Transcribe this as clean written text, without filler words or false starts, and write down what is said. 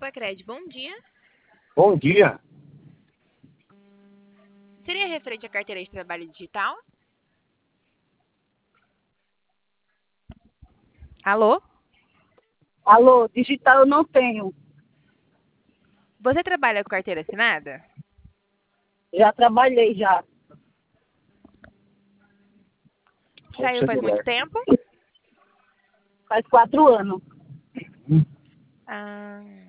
Bacred, bom dia. Bom dia. Seria referente à carteira de trabalho digital? Alô? Alô, digital eu não tenho. Você trabalha com carteira assinada? Já trabalhei já. Saiu faz muito tempo? Faz 4 anos. Ah.